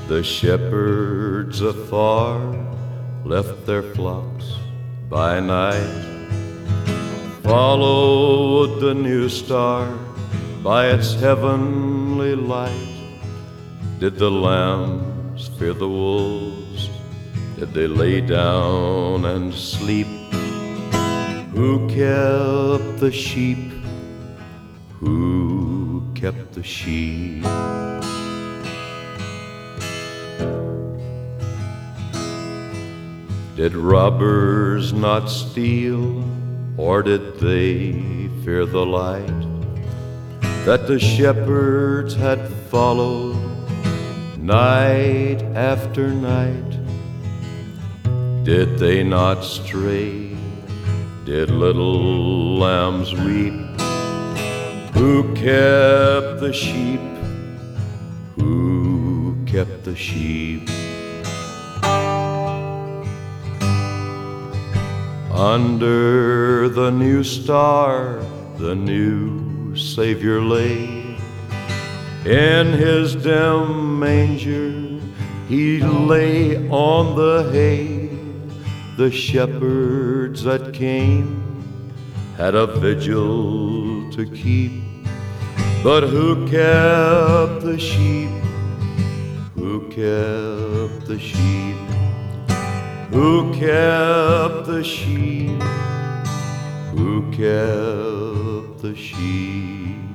The shepherds afar left their flocks by night, followed the new star by its heavenly light. Did the lambs fear the wolves? Did they lay down and sleep? Who kept the sheep? Who kept the sheep? Did robbers not steal, or did they fear the light that the shepherds had followed night after night? Did they not stray? Did little lambs weep? Who kept the sheep? Who kept the sheep? Under the new star, the new Savior lay. In his dim manger, he lay on the hay. The shepherds that came had a vigil to keep. But who kept the sheep? Who kept the sheep? Who kept the sheep? Who kept the sheep?